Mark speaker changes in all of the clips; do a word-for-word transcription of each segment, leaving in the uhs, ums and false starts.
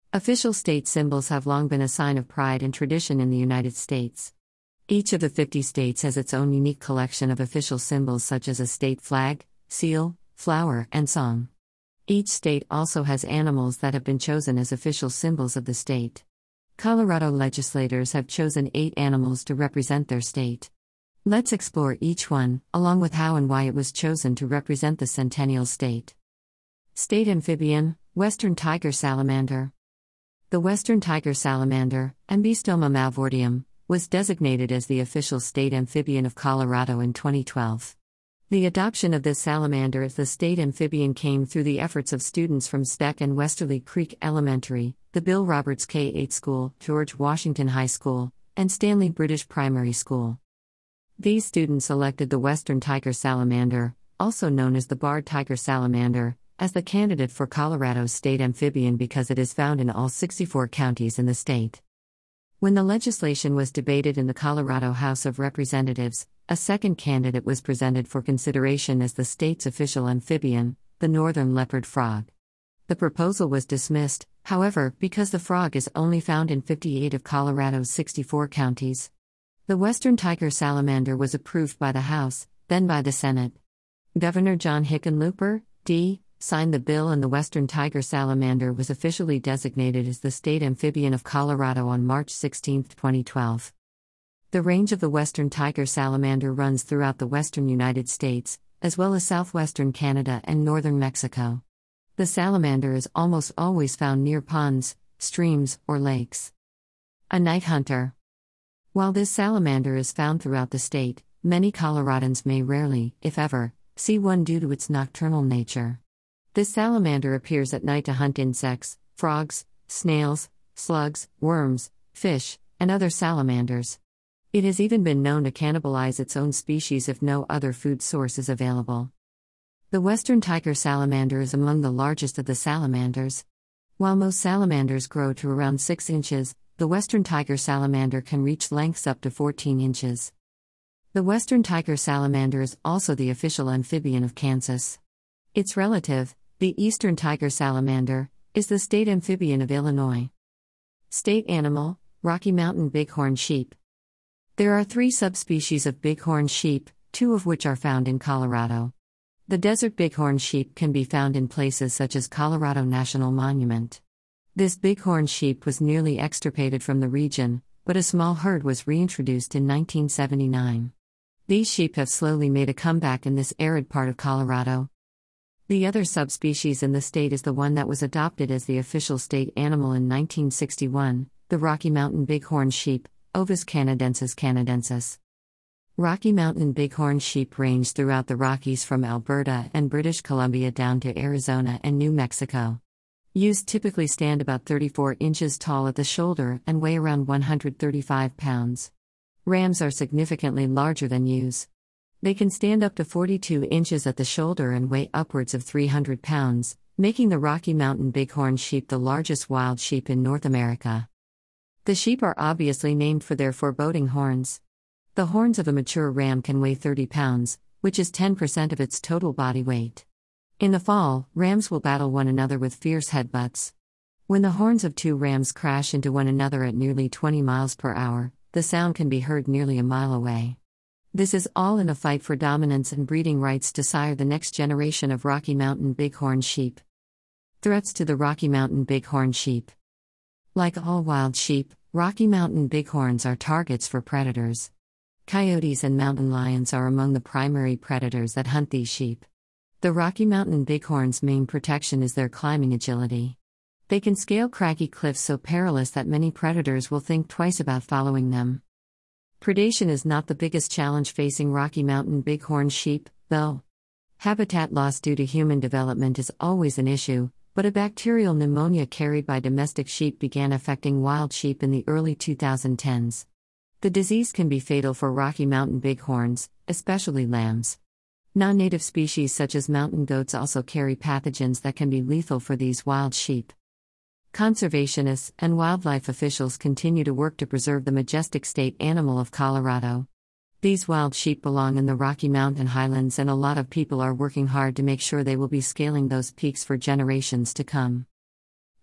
Speaker 1: Official state symbols have long been a sign of pride and tradition in the United States. Each of the fifty states has its own unique collection of official symbols such as a state flag, seal, flower, and song. Each state also has animals that have been chosen as official symbols of the state. Colorado legislators have chosen eight animals to represent their state. Let's explore each one, along with how and why it was chosen to represent the Centennial State. State amphibian, Western tiger salamander. The Western tiger salamander, Ambystoma malvortium, was designated as the official state amphibian of Colorado in twenty twelve. The adoption of this salamander as the state amphibian came through the efforts of students from Speck and Westerly Creek Elementary, the Bill Roberts K eight School, George Washington High School, and Stanley British Primary School. These students selected the Western tiger salamander, also known as the barred tiger salamander, as the candidate for Colorado's state amphibian because it is found in all sixty-four counties in the state. When the legislation was debated in the Colorado House of Representatives, a second candidate was presented for consideration as the state's official amphibian, the northern leopard frog. The proposal was dismissed, however, because the frog is only found in fifty-eight of Colorado's sixty-four counties. The Western tiger salamander was approved by the House, then by the Senate. Governor John Hickenlooper, D signed the bill, and the Western tiger salamander was officially designated as the state amphibian of Colorado on March sixteenth, twenty twelve. The range of the Western tiger salamander runs throughout the western United States, as well as southwestern Canada and northern Mexico. The salamander is almost always found near ponds, streams, or lakes. A night hunter. While this salamander is found throughout the state, many Coloradans may rarely, if ever, see one due to its nocturnal nature. This salamander appears at night to hunt insects, frogs, snails, slugs, worms, fish, and other salamanders. It has even been known to cannibalize its own species if no other food source is available. The Western tiger salamander is among the largest of the salamanders. While most salamanders grow to around six inches, the Western tiger salamander can reach lengths up to fourteen inches. The Western tiger salamander is also the official amphibian of Kansas. Its relative, the Eastern tiger salamander, is the state amphibian of Illinois. State animal, Rocky Mountain bighorn sheep. There are three subspecies of bighorn sheep, two of which are found in Colorado. The desert bighorn sheep can be found in places such as Colorado National Monument. This bighorn sheep was nearly extirpated from the region, but a small herd was reintroduced in nineteen seventy-nine. These sheep have slowly made a comeback in this arid part of Colorado. The other subspecies in the state is the one that was adopted as the official state animal in nineteen sixty-one, the Rocky Mountain bighorn sheep, Ovis canadensis canadensis. Rocky Mountain bighorn sheep range throughout the Rockies from Alberta and British Columbia down to Arizona and New Mexico. Ewes typically stand about thirty-four inches tall at the shoulder and weigh around one hundred thirty-five pounds. Rams are significantly larger than ewes. They can stand up to forty-two inches at the shoulder and weigh upwards of three hundred pounds, making the Rocky Mountain bighorn sheep the largest wild sheep in North America. The sheep are obviously named for their foreboding horns. The horns of a mature ram can weigh thirty pounds, which is ten percent of its total body weight. In the fall, rams will battle one another with fierce headbutts. When the horns of two rams crash into one another at nearly twenty miles per hour, the sound can be heard nearly a mile away. This is all in a fight for dominance and breeding rights to sire the next generation of Rocky Mountain bighorn sheep. Threats to the Rocky Mountain bighorn sheep. Like all wild sheep, Rocky Mountain bighorns are targets for predators. Coyotes and mountain lions are among the primary predators that hunt these sheep. The Rocky Mountain bighorn's main protection is their climbing agility. They can scale craggy cliffs so perilous that many predators will think twice about following them. Predation is not the biggest challenge facing Rocky Mountain bighorn sheep, though. Habitat loss due to human development is always an issue, but a bacterial pneumonia carried by domestic sheep began affecting wild sheep in the early twenty tens. The disease can be fatal for Rocky Mountain bighorns, especially lambs. Non-native species such as mountain goats also carry pathogens that can be lethal for these wild sheep. Conservationists and wildlife officials continue to work to preserve the majestic state animal of Colorado. These wild sheep belong in the Rocky Mountain highlands, and a lot of people are working hard to make sure they will be scaling those peaks for generations to come.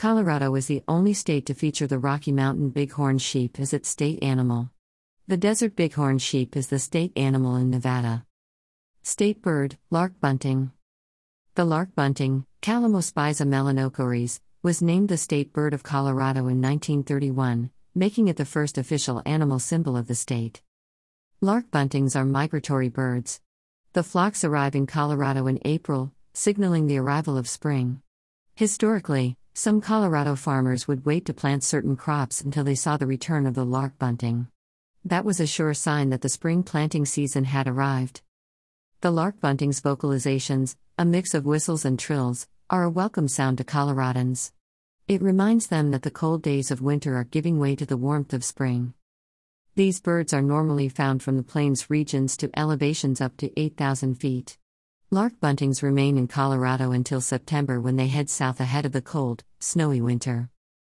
Speaker 1: Colorado is the only state to feature the Rocky Mountain bighorn sheep as its state animal. The desert bighorn sheep is the state animal in Nevada. State bird, lark bunting. The lark bunting, Calamospiza melanochoris, was named the state bird of Colorado in nineteen thirty-one, making it the first official animal symbol of the state. Lark buntings are migratory birds. The flocks arrive in Colorado in April, signaling the arrival of spring. Historically, some Colorado farmers would wait to plant certain crops until they saw the return of the lark bunting. That was a sure sign that the spring planting season had arrived. The lark bunting's vocalizations, a mix of whistles and trills, are a welcome sound to Coloradans. It reminds them that the cold days of winter are giving way to the warmth of spring. These birds are normally found from the plains regions to elevations up to eight thousand feet. Lark buntings remain in Colorado until September when they head south ahead of the cold, snowy winter.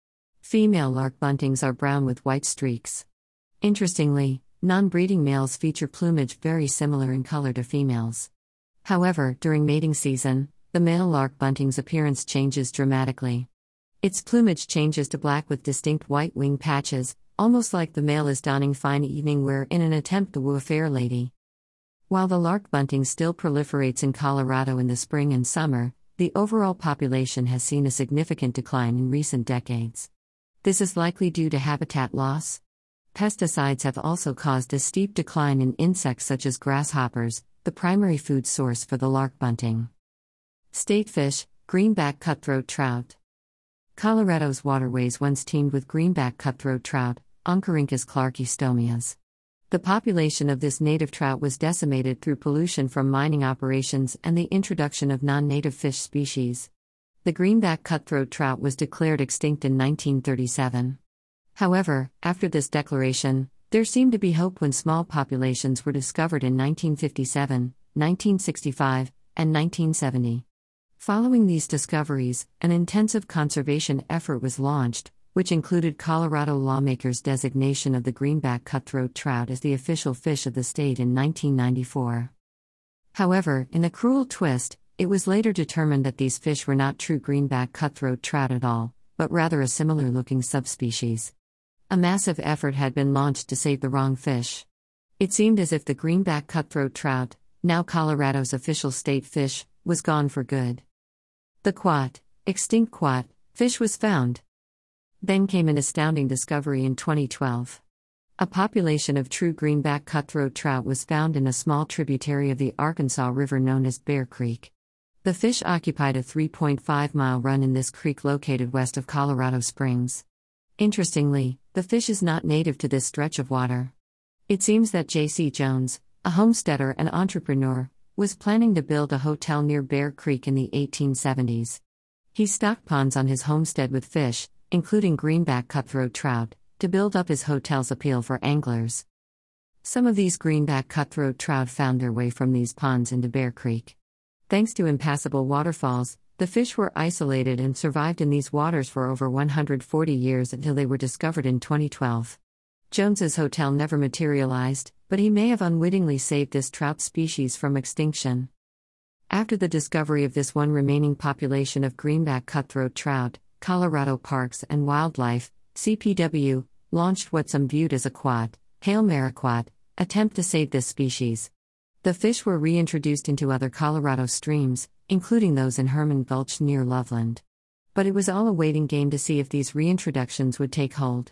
Speaker 1: Female lark buntings are brown with white streaks. Interestingly, non-breeding males feature plumage very similar in color to females. However, during mating season, the male lark bunting's appearance changes dramatically. Its plumage changes to black with distinct white wing patches, almost like the male is donning fine evening wear in an attempt to woo a fair lady. While the lark bunting still proliferates in Colorado in the spring and summer, the overall population has seen a significant decline in recent decades. This is likely due to habitat loss. Pesticides have also caused a steep decline in insects such as grasshoppers, the primary food source for the lark bunting. State fish, greenback cutthroat trout. Colorado's waterways once teemed with greenback cutthroat trout, Oncorhynchus clarkistomias. The population of this native trout was decimated through pollution from mining operations and the introduction of non-native fish species. The greenback cutthroat trout was declared extinct in nineteen thirty-seven. However, after this declaration, there seemed to be hope when small populations were discovered in nineteen fifty-seven, nineteen sixty-five, and nineteen seventy. Following these discoveries, an intensive conservation effort was launched, which included Colorado lawmakers' designation of the greenback cutthroat trout as the official fish of the state in nineteen ninety-four. However, in a cruel twist, it was later determined that these fish were not true greenback cutthroat trout at all, but rather a similar-looking subspecies. A massive effort had been launched to save the wrong fish. It seemed as if the greenback cutthroat trout, now Colorado's official state fish, was gone for good. The quat, extinct quat, fish was found. Then came an astounding discovery in twenty twelve. A population of true greenback cutthroat trout was found in a small tributary of the Arkansas River known as Bear Creek. The fish occupied a three point five mile run in this creek located west of Colorado Springs. Interestingly, the fish is not native to this stretch of water. It seems that J C Jones, a homesteader and entrepreneur, was planning to build a hotel near Bear Creek in the eighteen seventies. He stocked ponds on his homestead with fish, including greenback cutthroat trout, to build up his hotel's appeal for anglers. Some of these greenback cutthroat trout found their way from these ponds into Bear Creek. Thanks to impassable waterfalls, the fish were isolated and survived in these waters for over one hundred forty years until they were discovered in twenty twelve. Jones's hotel never materialized, but he may have unwittingly saved this trout species from extinction. After the discovery of this one remaining population of greenback cutthroat trout, Colorado Parks and Wildlife, C P W, launched what some viewed as a quad, Hail Mary quad, attempt to save this species. The fish were reintroduced into other Colorado streams, including those in Herman Gulch near Loveland. But it was all a waiting game to see if these reintroductions would take hold.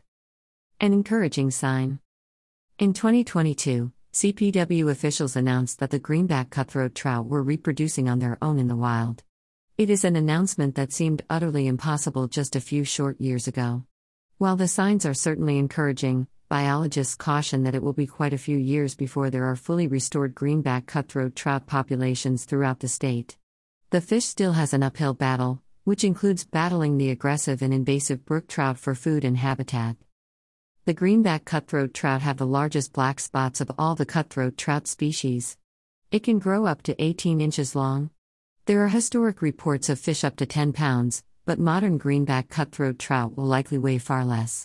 Speaker 1: An encouraging sign. In twenty twenty-two, C P W officials announced that the greenback cutthroat trout were reproducing on their own in the wild. It is an announcement that seemed utterly impossible just a few short years ago. While the signs are certainly encouraging, biologists caution that it will be quite a few years before there are fully restored greenback cutthroat trout populations throughout the state. The fish still has an uphill battle, which includes battling the aggressive and invasive brook trout for food and habitat. The greenback cutthroat trout have the largest black spots of all the cutthroat trout species. It can grow up to eighteen inches long. There are historic reports of fish up to ten pounds, but modern greenback cutthroat trout will likely weigh far less.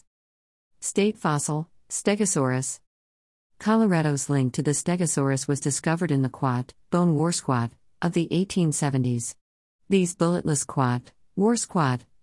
Speaker 1: State fossil, Stegosaurus. Colorado's link to the Stegosaurus was discovered in the quat, bone warsquat, of the eighteen seventies. These bulletless quat, warsquat,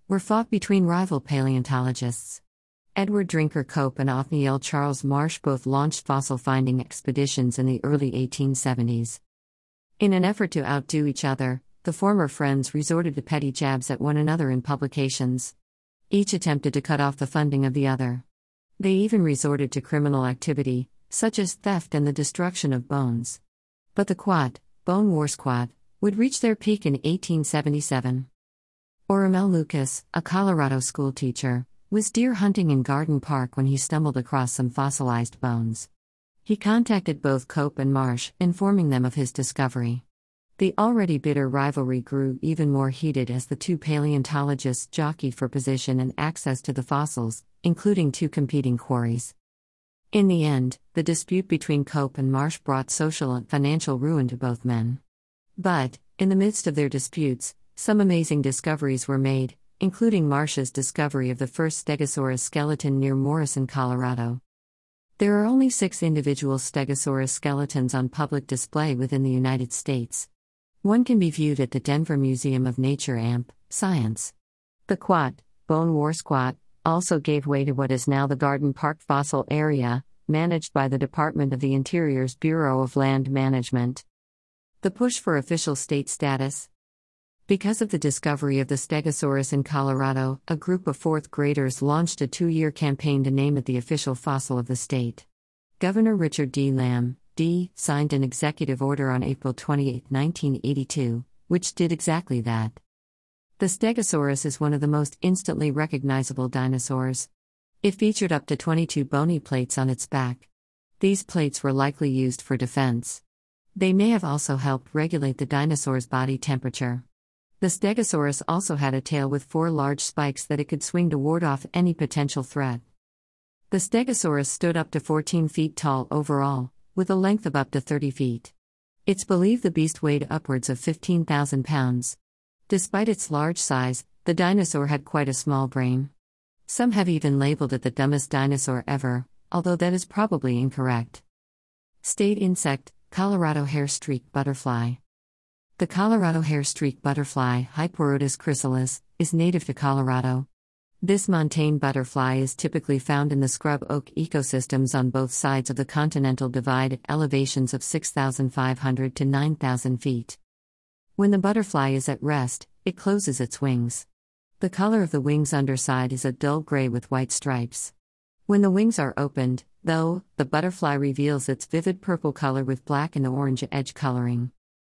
Speaker 1: were fought between rival paleontologists. Edward Drinker Cope and Othniel Charles Marsh both launched fossil-finding expeditions in the early eighteen seventies. In an effort to outdo each other, the former friends resorted to petty jabs at one another in publications. Each attempted to cut off the funding of the other. They even resorted to criminal activity, such as theft and the destruction of bones. But the Quad, Bone War Squad, would reach their peak in eighteen seventy-seven. Oramel Lucas, a Colorado schoolteacher, was deer hunting in Garden Park when he stumbled across some fossilized bones. He contacted both Cope and Marsh, informing them of his discovery. The already bitter rivalry grew even more heated as the two paleontologists jockeyed for position and access to the fossils, including two competing quarries. In the end, the dispute between Cope and Marsh brought social and financial ruin to both men. But, in the midst of their disputes, some amazing discoveries were made, including Marsh's discovery of the first Stegosaurus skeleton near Morrison, Colorado. There are only six individual Stegosaurus skeletons on public display within the United States. One can be viewed at the Denver Museum of Nature and Science. The Quad, Bone War Squad, also gave way to what is now the Garden Park Fossil Area, managed by the Department of the Interior's Bureau of Land Management. The push for official state status. Because of the discovery of the Stegosaurus in Colorado, a group of fourth graders launched a two-year campaign to name it the official fossil of the state. Governor Richard D. Lamb, D. signed an executive order on April twenty-eighth, nineteen eighty-two, which did exactly that. The Stegosaurus is one of the most instantly recognizable dinosaurs. It featured up to twenty-two bony plates on its back. These plates were likely used for defense. They may have also helped regulate the dinosaur's body temperature. The Stegosaurus also had a tail with four large spikes that it could swing to ward off any potential threat. The Stegosaurus stood up to fourteen feet tall overall, with a length of up to thirty feet. It's believed the beast weighed upwards of fifteen thousand pounds. Despite its large size, the dinosaur had quite a small brain. Some have even labeled it the dumbest dinosaur ever, although that is probably incorrect. State insect, Colorado hair-streaked butterfly. The Colorado hair-streaked butterfly, Hyperotis chrysalis, is native to Colorado. This montane butterfly is typically found in the scrub oak ecosystems on both sides of the Continental Divide at elevations of six thousand five hundred to nine thousand feet. When the butterfly is at rest, it closes its wings. The color of the wings' underside is a dull gray with white stripes. When the wings are opened, though, the butterfly reveals its vivid purple color with black and orange edge coloring.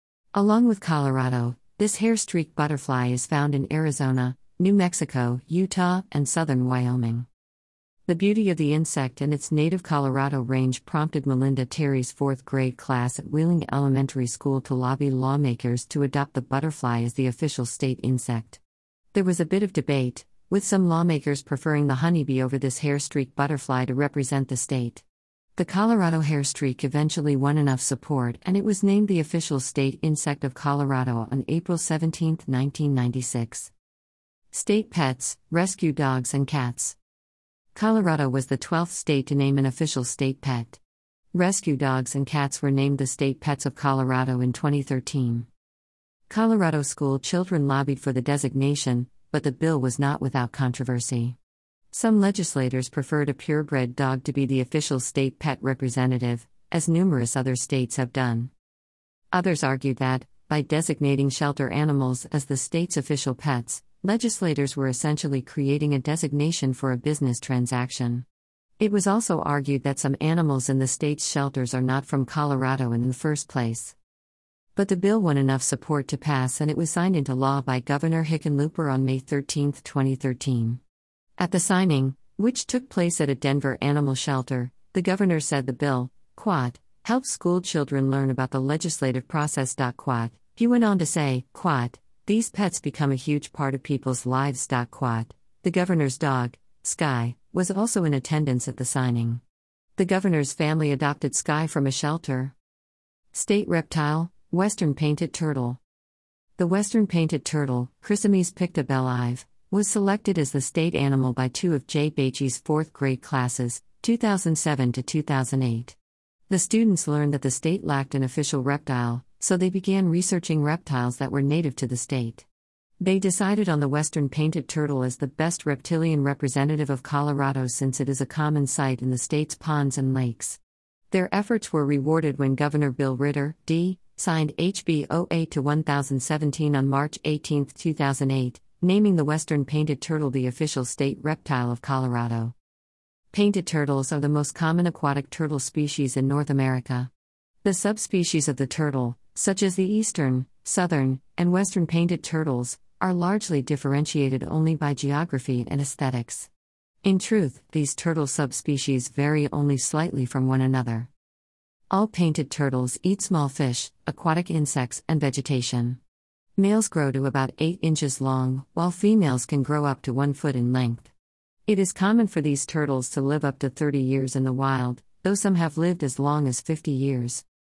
Speaker 1: Along with Colorado, this hair-streaked butterfly is found in Arizona, New Mexico, Utah, and southern Wyoming. The beauty of the insect and its native Colorado range prompted Melinda Terry's fourth grade class at Wheeling Elementary School to lobby lawmakers to adopt the butterfly as the official state insect. There was a bit of debate, with some lawmakers preferring the honeybee over this hair-streaked butterfly to represent the state. The Colorado hair-streak eventually won enough support and it was named the official state insect of Colorado on April seventeenth, nineteen ninety-six. State pets, rescue dogs and cats. Colorado was the twelfth state to name an official state pet. Rescue dogs and cats were named the state pets of Colorado in twenty thirteen. Colorado school children lobbied for the designation, but the bill was not without controversy. Some legislators preferred a purebred dog to be the official state pet representative, as numerous other states have done. Others argued that, by designating shelter animals as the state's official pets, legislators were essentially creating a designation for a business transaction. It was also argued that some animals in the state's shelters are not from Colorado in the first place. But the bill won enough support to pass and it was signed into law by Governor Hickenlooper on May thirteenth, twenty thirteen. At the signing, which took place at a Denver animal shelter, the governor said the bill, quad, helps school children learn about the legislative process. Quad. He went on to say, quad, these pets become a huge part of people's lives. Quad. The governor's dog, Sky, was also in attendance at the signing. The governor's family adopted Sky from a shelter. State reptile, Western painted turtle. The Western painted turtle, Chrysemys picta was selected as the state animal by two of Jay Beatty's fourth grade classes, two thousand seven to two thousand eight. The students learned that the state lacked an official reptile, so they began researching reptiles that were native to the state. They decided on the western painted turtle as the best reptilian representative of Colorado since it is a common sight in the state's ponds and lakes. Their efforts were rewarded when Governor Bill Ritter, D. signed H B zero eight to one thousand seventeen on March eighteenth, two thousand eight, naming the western painted turtle the official state reptile of Colorado. Painted turtles are the most common aquatic turtle species in North America. The subspecies of the turtle, such as the eastern, southern, and western painted turtles, are largely differentiated only by geography and aesthetics. In truth, these turtle subspecies vary only slightly from one another. All painted turtles eat small fish, aquatic insects, and vegetation. Males grow to about eight inches long, while females can grow up to one foot in length. It is common for these turtles to live up to thirty years in the wild, though some have lived as long as fifty years.